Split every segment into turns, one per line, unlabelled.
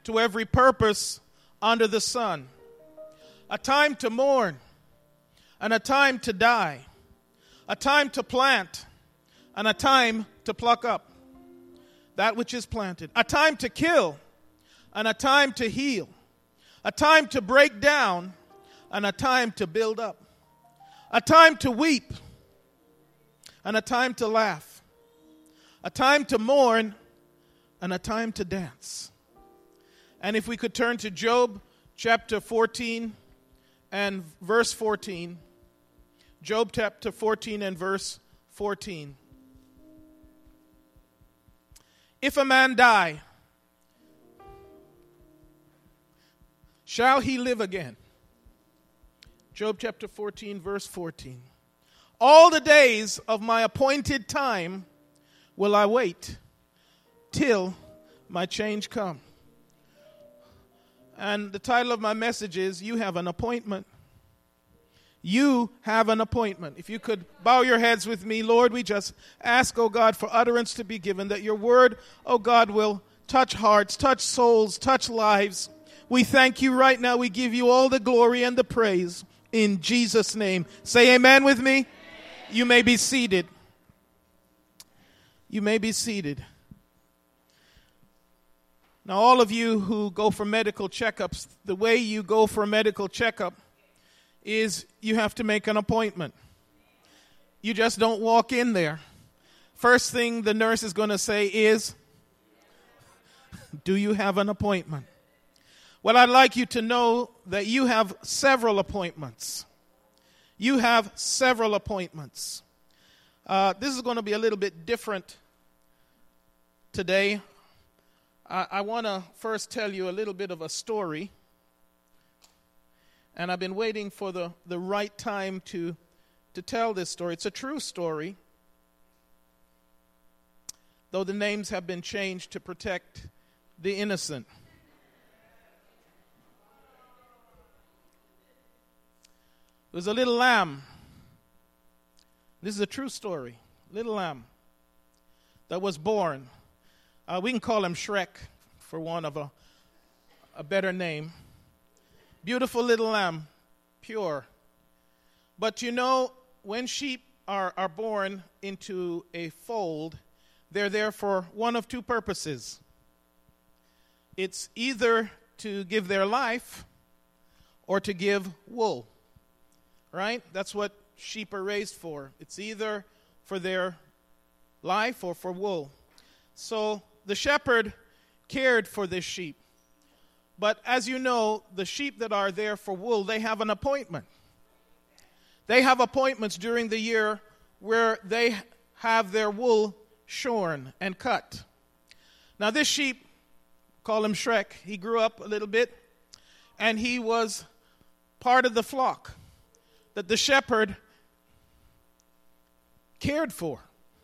to every purpose under the sun. A time to mourn and a time to die. A time to plant and a time to pluck up that which is planted. A time to kill and a time to heal. A time to break down and a time to build up. A time to weep and a time to laugh. A time to mourn and a time to dance. And if we could turn to Job chapter 14 and verse 14. Job chapter 14 and verse 14. If a man die, shall he live again? Job chapter 14, verse 14. All the days of my appointed time will I wait till my change come. And the title of my message is, You Have an Appointment. You have an appointment. If you could bow your heads with me, Lord, we just ask, oh God, for utterance to be given, that your word, oh God, will touch hearts, touch souls, touch lives. We thank you right now. We give you all the glory and the praise in Jesus' name. Say amen with me. Amen. You may be seated. You may be seated. Now, all of you who go for medical checkups, the way you go for a medical checkup is you have to make an appointment. You just don't walk in there. First thing the nurse is going to say is, do you have an appointment? Well, I'd like you to know that you have several appointments. You have several appointments. This is going to be a little bit different today. I want to first tell you a little bit of a story. And I've been waiting for the right time to tell this story. It's a true story, though the names have been changed to protect the innocent. There was a little lamb. This is a true story. Little lamb that was born. We can call him Shrek, for want of a better name. Beautiful little lamb, pure. But you know, when sheep are born into a fold, they're there for one of two purposes. It's either to give their life or to give wool. Right? That's what sheep are raised for. It's either for their life or for wool. So the shepherd cared for this sheep. But as you know, the sheep that are there for wool, they have an appointment. They have appointments during the year where they have their wool shorn and cut. Now this sheep, call him Shrek, he grew up a little bit, and he was part of the flock that the shepherd cared for.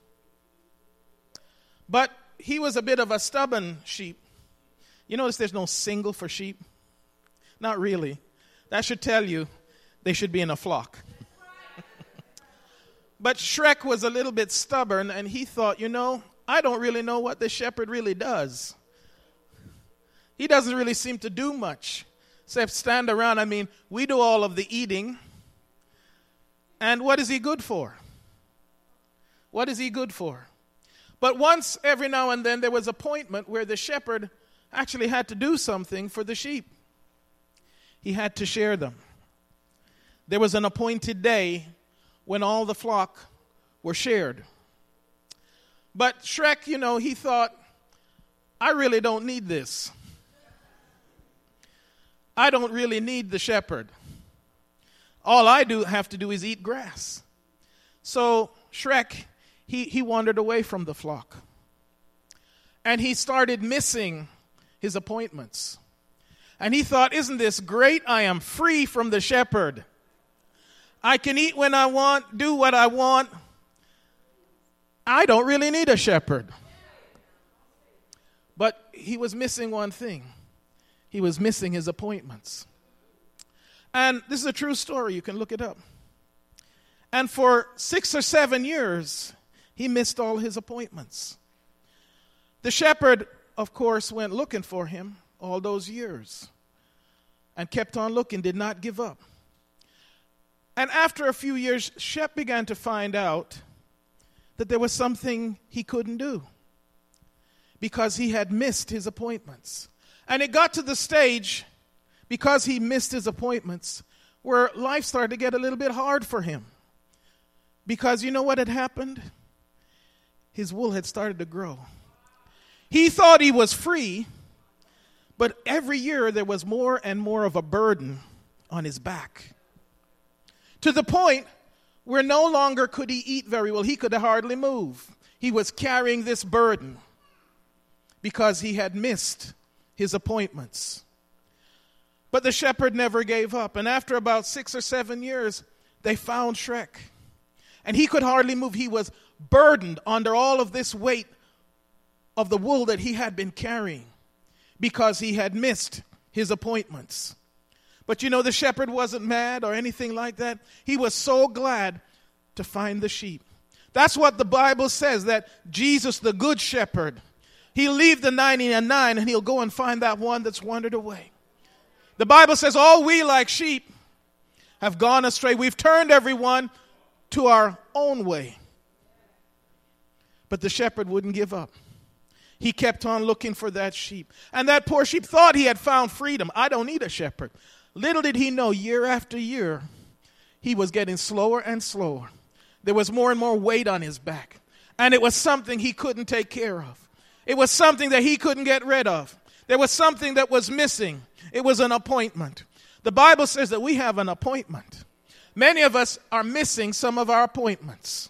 But he was a bit of a stubborn sheep. You notice there's no single for sheep? Not really. That should tell you they should be in a flock. But Shrek was a little bit stubborn, and he thought, I don't really know what the shepherd really does. He doesn't really seem to do much, except stand around. I mean, we do all of the eating. And what is he good for? What is he good for? But once, every now and then, there was an appointment where the shepherd actually had to do something for the sheep. He had to share them. There was an appointed day when all the flock were shared. But Shrek, he thought, I really don't need this. I don't really need the shepherd. All I have to do is eat grass. So Shrek, he wandered away from the flock. And he started missing his appointments. And he thought, isn't this great? I am free from the shepherd. I can eat when I want, do what I want. I don't really need a shepherd. But he was missing one thing. He was missing his appointments. And this is a true story. You can look it up. And for 6 or 7 years, he missed all his appointments. The shepherd, of course, went looking for him all those years and kept on looking, did not give up. And after a few years, Shep began to find out that there was something he couldn't do because he had missed his appointments. And it got to the stage, because he missed his appointments, where life started to get a little bit hard for him. Because you know what had happened? His wool had started to grow. He thought he was free, but every year there was more and more of a burden on his back. To the point where no longer could he eat very well. He could hardly move. He was carrying this burden because he had missed his appointments. But the shepherd never gave up. And after about 6 or 7 years, they found Shrek. And he could hardly move. He was burdened under all of this weight of the wool that he had been carrying because he had missed his appointments. But you know, the shepherd wasn't mad or anything like that. He was so glad to find the sheep. That's what the Bible says, that Jesus, the good shepherd, he'll leave the 99 and he'll go and find that one that's wandered away. The Bible says all we like sheep have gone astray. We've turned everyone to our own way. But the shepherd wouldn't give up. He kept on looking for that sheep. And that poor sheep thought he had found freedom. I don't need a shepherd. Little did he know, year after year, he was getting slower and slower. There was more and more weight on his back. And it was something he couldn't take care of. It was something that he couldn't get rid of. There was something that was missing. It was an appointment. The Bible says that we have an appointment. Many of us are missing some of our appointments.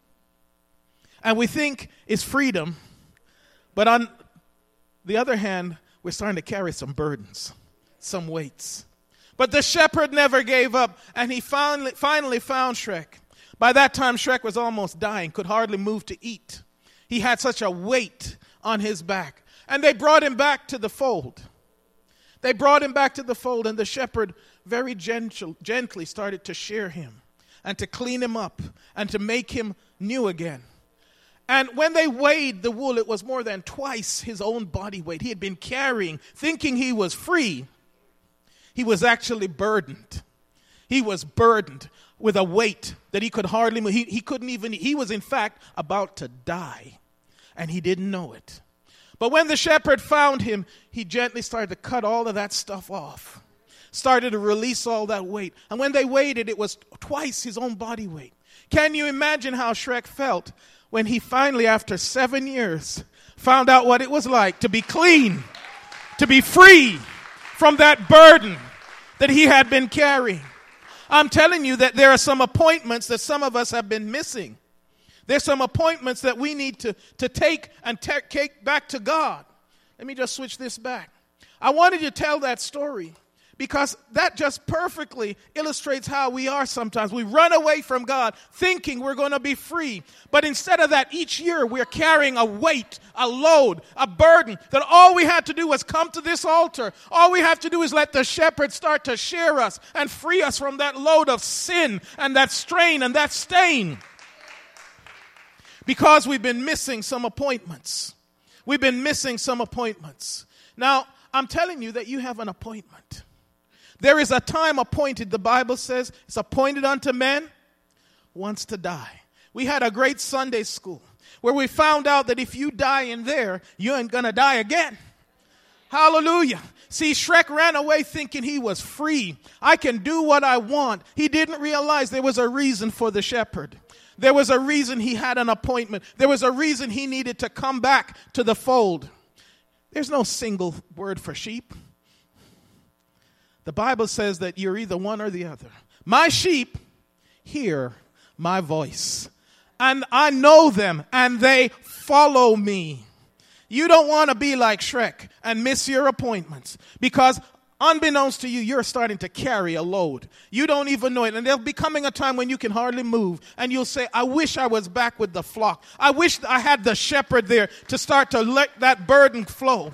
And we think it's freedom. But on the other hand, we're starting to carry some burdens, some weights. But the shepherd never gave up, and he finally found Shrek. By that time, Shrek was almost dying, could hardly move to eat. He had such a weight on his back. And they brought him back to the fold. They brought him back to the fold, and the shepherd very gently started to shear him and to clean him up and to make him new again. And when they weighed the wool, it was more than twice his own body weight. He had been carrying, thinking he was free. He was actually burdened. He was burdened with a weight that he could hardly move. He couldn't even, he was in fact about to die, and he didn't know it. But when the shepherd found him, he gently started to cut all of that stuff off, started to release all that weight. And when they weighed it, it was twice his own body weight. Can you imagine how Shrek felt when he finally, after 7 years, found out what it was like to be clean, to be free from that burden that he had been carrying? I'm telling you that there are some appointments that some of us have been missing. There's some appointments that we need to take and take back to God. Let me just switch this back. I wanted to tell that story because that just perfectly illustrates how we are sometimes. We run away from God thinking we're going to be free. But instead of that, each year we're carrying a weight, a load, a burden that all we had to do was come to this altar. All we have to do is let the shepherd start to shear us and free us from that load of sin and that strain and that stain. Because we've been missing some appointments. We've been missing some appointments. Now, I'm telling you that you have an appointment. There is a time appointed, the Bible says, it's appointed unto men once to die. We had a great Sunday school where we found out that if you die in there, you ain't going to die again. Hallelujah. See, Shrek ran away thinking he was free. I can do what I want. He didn't realize there was a reason for the shepherd. There was a reason he had an appointment. There was a reason he needed to come back to the fold. There's no single word for sheep. The Bible says that you're either one or the other. My sheep hear my voice, and I know them, and they follow me. You don't want to be like Shrek and miss your appointments, because unbeknownst to you, you're starting to carry a load. You don't even know it. And there'll be coming a time when you can hardly move. And you'll say, I wish I was back with the flock. I wish I had the shepherd there to start to let that burden flow.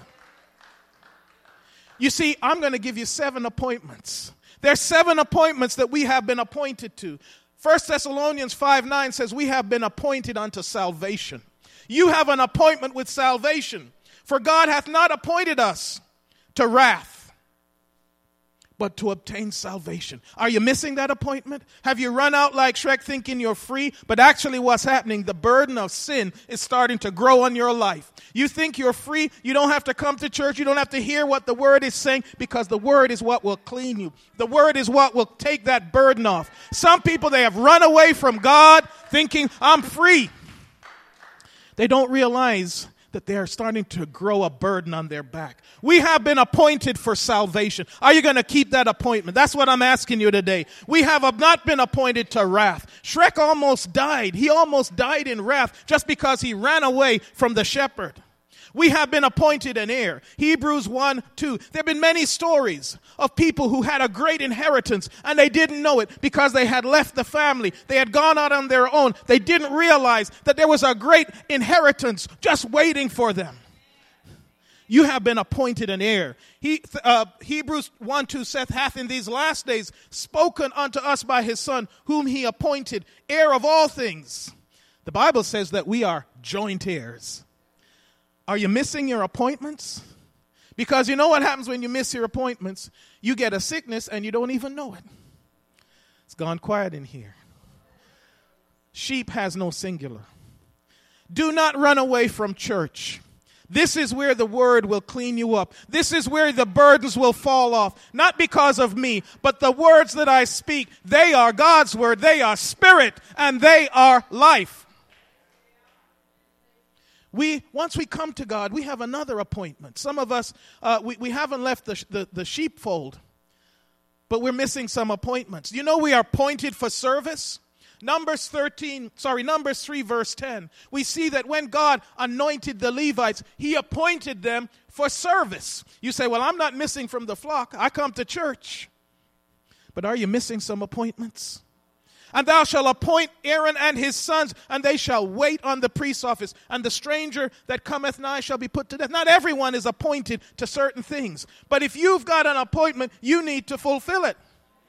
You see, I'm going to give you 7 appointments. There's 7 appointments that we have been appointed to. 1 Thessalonians 5:9 says we have been appointed unto salvation. You have an appointment with salvation. For God hath not appointed us to wrath, but to obtain salvation. Are you missing that appointment? Have you run out like Shrek thinking you're free? But actually what's happening, the burden of sin is starting to grow on your life. You think you're free. You don't have to come to church. You don't have to hear what the word is saying, because the word is what will clean you. The word is what will take that burden off. Some people, they have run away from God thinking, I'm free. They don't realize that they are starting to grow a burden on their back. We have been appointed for salvation. Are you going to keep that appointment? That's what I'm asking you today. We have not been appointed to wrath. Shrek almost died. He almost died in wrath just because he ran away from the shepherd. We have been appointed an heir. Hebrews 1:2. There have been many stories of people who had a great inheritance and they didn't know it because they had left the family. They had gone out on their own. They didn't realize that there was a great inheritance just waiting for them. You have been appointed an heir. Hebrews 1:2 saith, hath in these last days spoken unto us by his Son, whom he appointed heir of all things. The Bible says that we are joint heirs. Are you missing your appointments? Because you know what happens when you miss your appointments? You get a sickness and you don't even know it. It's gone quiet in here. Sheep has no singular. Do not run away from church. This is where the word will clean you up. This is where the burdens will fall off. Not because of me, but the words that I speak, they are God's word. They are spirit and they are life. Once we come to God, we have another appointment. Some of us, we haven't left the sheepfold, but we're missing some appointments. You know we are appointed for service? Numbers 3 verse 10. We see that when God anointed the Levites, he appointed them for service. You say, well, I'm not missing from the flock. I come to church. But are you missing some appointments? And thou shalt appoint Aaron and his sons, and they shall wait on the priest's office. And the stranger that cometh nigh shall be put to death. Not everyone is appointed to certain things. But if you've got an appointment, you need to fulfill it.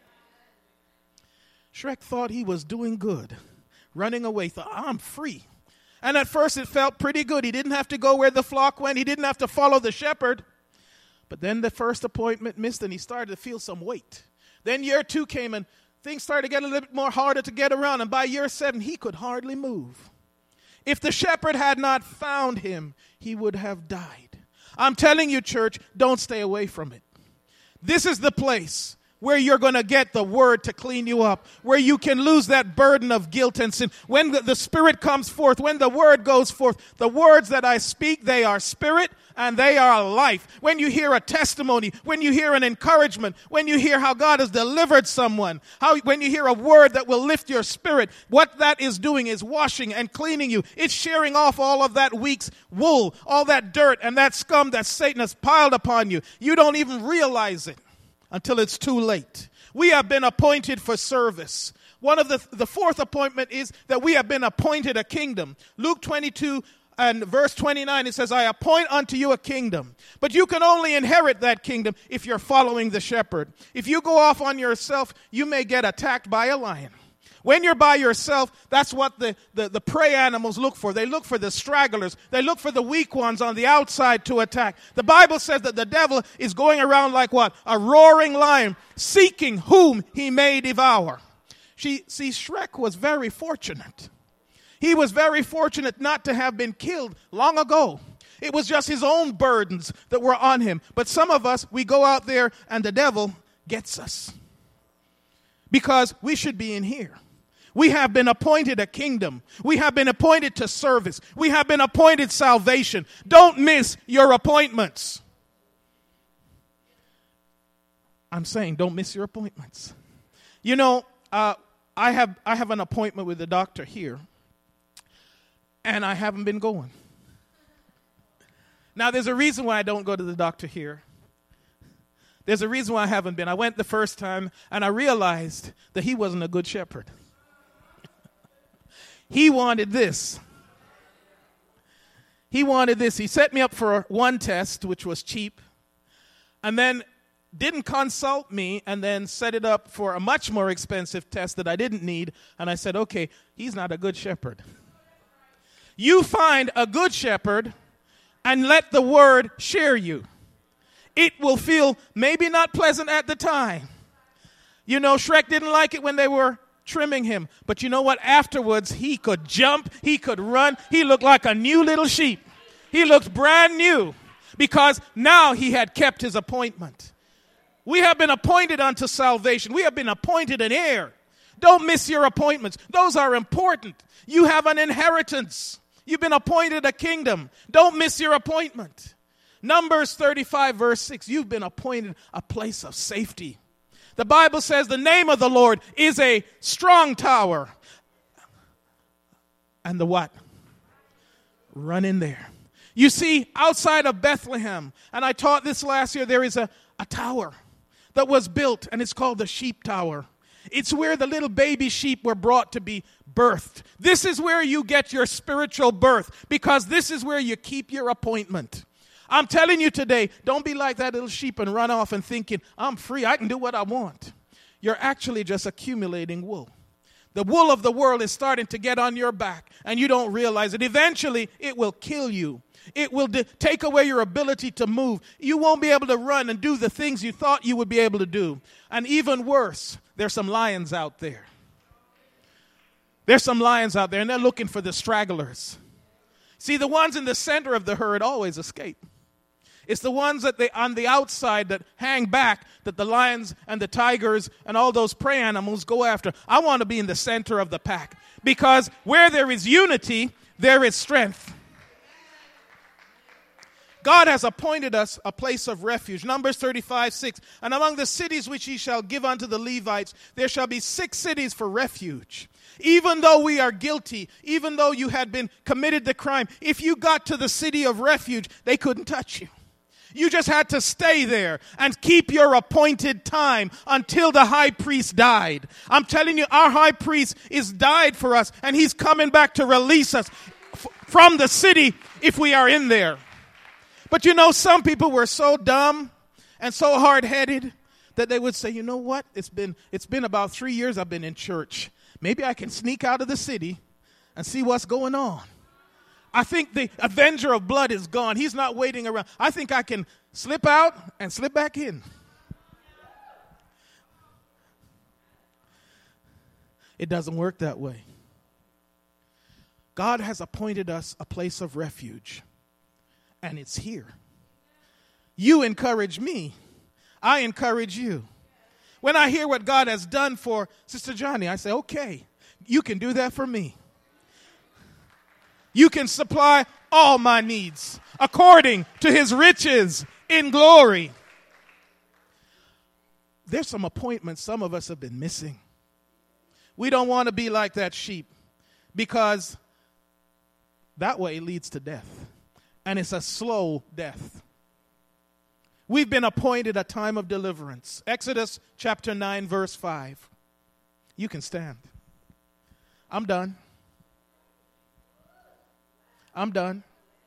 Shrek thought he was doing good. Running away, thought, I'm free. And at first it felt pretty good. He didn't have to go where the flock went. He didn't have to follow the shepherd. But then the first appointment missed, and he started to feel some weight. Then year 2 came, and things started to get a little bit more harder to get around. And by year 7, he could hardly move. If the shepherd had not found him, he would have died. I'm telling you, church, don't stay away from it. This is the place where you're going to get the word to clean you up, where you can lose that burden of guilt and sin. When the Spirit comes forth, when the word goes forth, the words that I speak, they are spirit and they are life. When you hear a testimony, when you hear an encouragement, when you hear how God has delivered someone, when you hear a word that will lift your spirit, what that is doing is washing and cleaning you. It's shearing off all of that week's wool, all that dirt and that scum that Satan has piled upon you. You don't even realize it until it's too late. We have been appointed for service. One of the fourth appointment is that we have been appointed a kingdom. Luke 22 and verse 29, it says, I appoint unto you a kingdom. But you can only inherit that kingdom if you're following the shepherd. If you go off on yourself, you may get attacked by a lion. When you're by yourself, that's what the prey animals look for. They look for the stragglers. They look for the weak ones on the outside to attack. The Bible says that the devil is going around like what? A roaring lion, seeking whom he may devour. See, Shrek was very fortunate. He was very fortunate not to have been killed long ago. It was just his own burdens that were on him. But some of us, we go out there and the devil gets us. Because we should be in here. We have been appointed a kingdom. We have been appointed to service. We have been appointed salvation. Don't miss your appointments. I'm saying don't miss your appointments. You know, I have an appointment with the doctor here, and I haven't been going. Now, there's a reason why I don't go to the doctor here. There's a reason why I haven't been. I went the first time, and I realized that he wasn't a good shepherd. He wanted this. He wanted this. He set me up for one test, which was cheap, and then didn't consult me, and then set it up for a much more expensive test that I didn't need. And I said, okay, he's not a good shepherd. You find a good shepherd and let the word share you. It will feel maybe not pleasant at the time. You know, Shrek didn't like it when they were trimming him. But you know what? Afterwards, he could jump. He could run. He looked like a new little sheep. He looked brand new because now he had kept his appointment. We have been appointed unto salvation. We have been appointed an heir. Don't miss your appointments. Those are important. You have an inheritance. You've been appointed a kingdom. Don't miss your appointment. Numbers 35 verse 6. You've been appointed a place of safety. The Bible says the name of the Lord is a strong tower. And the what? Run in there. You see, outside of Bethlehem, and I taught this last year, there is a tower that was built, and it's called the Sheep Tower. It's where the little baby sheep were brought to be birthed. This is where you get your spiritual birth, because this is where you keep your appointment. I'm telling you today, don't be like that little sheep and run off and thinking, I'm free, I can do what I want. You're actually just accumulating wool. The wool of the world is starting to get on your back, and you don't realize it. Eventually, it will kill you. It will take away your ability to move. You won't be able to run and do the things you thought you would be able to do. And even worse, there's some lions out there. There's some lions out there, and they're looking for the stragglers. See, the ones in the center of the herd always escape. It's the ones that on the outside that hang back that the lions and the tigers and all those prey animals go after. I want to be in the center of the pack, because where there is unity, there is strength. God has appointed us a place of refuge. Numbers 35:6. And among the cities which ye shall give unto the Levites, there shall be 6 cities for refuge. Even though we are guilty, even though you had been committed the crime, if you got to the city of refuge, they couldn't touch you. You just had to stay there and keep your appointed time until the high priest died. I'm telling you, our high priest is died for us, and he's coming back to release us from the city if we are in there. But you know, some people were so dumb and so hard-headed that they would say, you know what? It's been about 3 years I've been in church. Maybe I can sneak out of the city and see what's going on. I think the avenger of blood is gone. He's not waiting around. I think I can slip out and slip back in. It doesn't work that way. God has appointed us a place of refuge, and it's here. You encourage me. I encourage you. When I hear what God has done for Sister Johnny, I say, okay, you can do that for me. You can supply all my needs according to his riches in glory. There's some appointments some of us have been missing. We don't want to be like that sheep, because that way leads to death. And it's a slow death. We've been appointed a time of deliverance. Exodus chapter 9, verse 5. You can stand. I'm done. I'm done.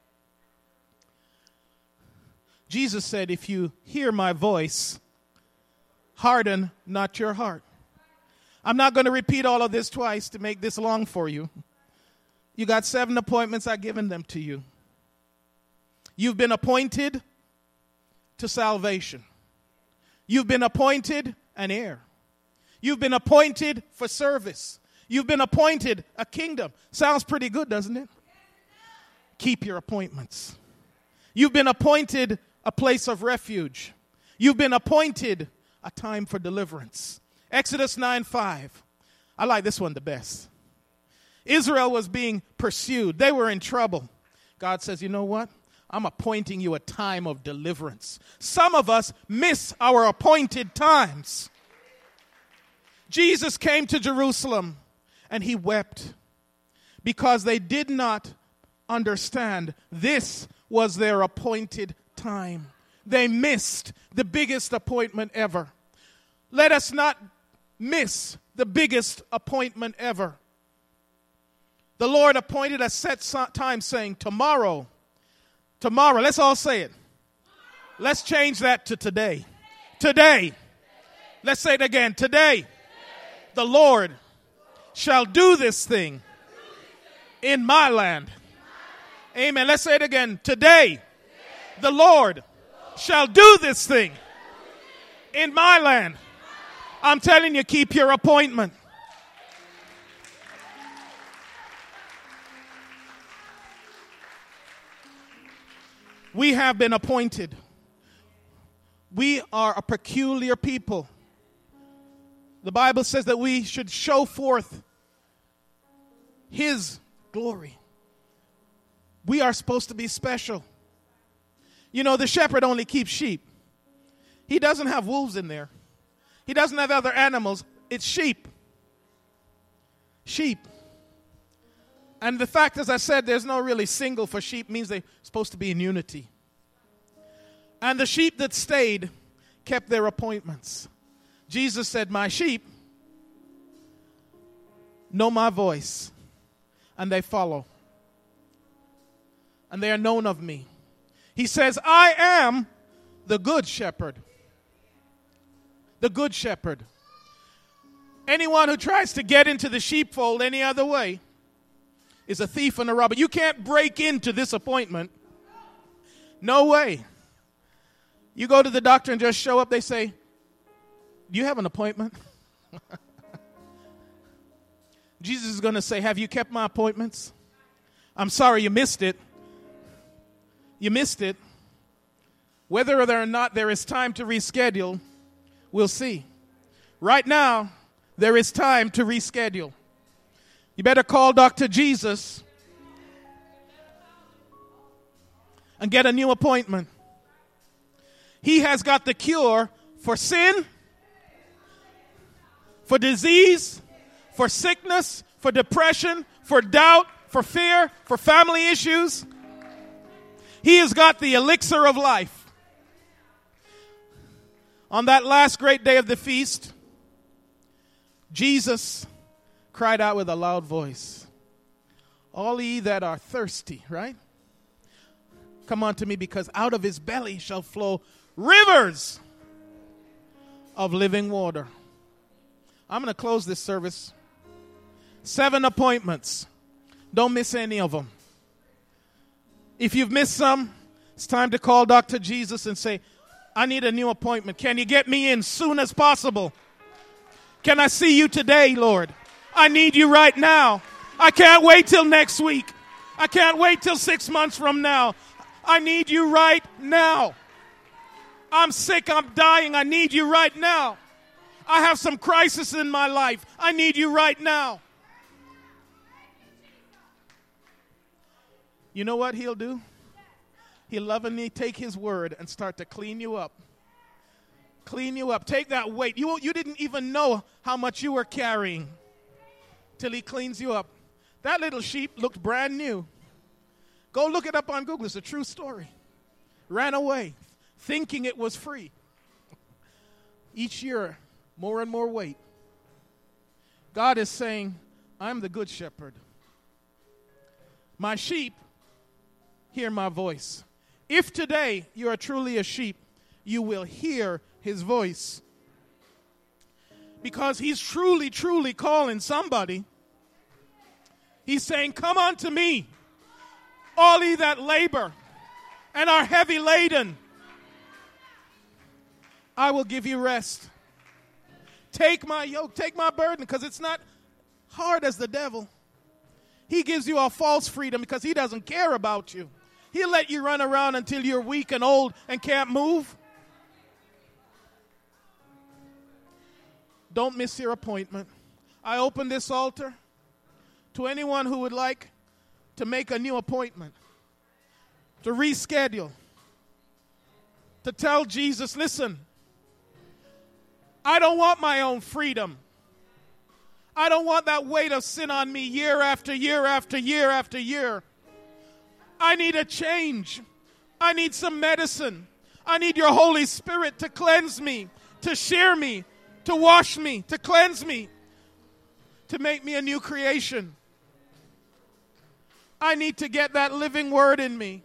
Jesus said, if you hear my voice, harden not your heart. I'm not going to repeat all of this twice to make this long for you. You got 7 appointments. I've given them to you. You've been appointed to salvation. You've been appointed an heir. You've been appointed for service. You've been appointed a kingdom. Sounds pretty good, doesn't it? Keep your appointments. You've been appointed a place of refuge. You've been appointed a time for deliverance. Exodus 9:5. I like this one the best. Israel was being pursued. They were in trouble. God says, you know what? I'm appointing you a time of deliverance. Some of us miss our appointed times. Jesus came to Jerusalem and he wept because they did not understand this was their appointed time. They missed the biggest appointment ever. Let us not miss the biggest appointment ever. The Lord appointed a set time, saying, tomorrow, let's all say it. Let's change that to today. Today. Let's say it again. Today, the Lord shall do this thing in my land. Amen. Let's say it again. Today, the Lord shall do this thing in my land. I'm telling you, keep your appointment. We have been appointed. We are a peculiar people. The Bible says that we should show forth His glory. We are supposed to be special. You know, the shepherd only keeps sheep. He doesn't have wolves in there. He doesn't have other animals. It's sheep. Sheep. And the fact, as I said, there's no really single for sheep means they're supposed to be in unity. And the sheep that stayed kept their appointments. Jesus said, my sheep know my voice, and they follow. And they are known of me. He says, I am the good shepherd. The good shepherd. Anyone who tries to get into the sheepfold any other way is a thief and a robber. You can't break into this appointment. No way. You go to the doctor and just show up, they say, do you have an appointment? Jesus is going to say, have you kept my appointments? I'm sorry you missed it. You missed it. Whether or not there is time to reschedule, we'll see. Right now, there is time to reschedule. You better call Dr. Jesus and get a new appointment. He has got the cure for sin, for disease, for sickness, for depression, for doubt, for fear, for family issues. He has got the elixir of life. On that last great day of the feast, Jesus cried out with a loud voice, all ye that are thirsty, right? Come unto me, because out of his belly shall flow rivers of living water. I'm going to close this service. 7 appointments. Don't miss any of them. If you've missed some, it's time to call Dr. Jesus and say, I need a new appointment. Can you get me in soon as possible? Can I see you today, Lord? I need you right now. I can't wait till next week. I can't wait till 6 months from now. I need you right now. I'm sick. I'm dying. I need you right now. I have some crisis in my life. I need you right now. You know what he'll do? He'll lovingly take his word and start to clean you up. Clean you up. Take that weight. You didn't even know how much you were carrying till he cleans you up. That little sheep looked brand new. Go look it up on Google. It's a true story. Ran away thinking it was free. Each year, more and more weight. God is saying, I'm the good shepherd. My sheep hear my voice. If today you are truly a sheep, you will hear his voice. Because he's truly, truly calling somebody. He's saying, come unto me, all ye that labor and are heavy laden. I will give you rest. Take my yoke, take my burden, because it's not hard as the devil. He gives you a false freedom because he doesn't care about you. He'll let you run around until you're weak and old and can't move. Don't miss your appointment. I open this altar to anyone who would like to make a new appointment, to reschedule, to tell Jesus, listen, I don't want my own freedom. I don't want that weight of sin on me year after year after year after year. I need a change. I need some medicine. I need your Holy Spirit to cleanse me, to shear me, to wash me, to cleanse me, to make me a new creation. I need to get that living word in me.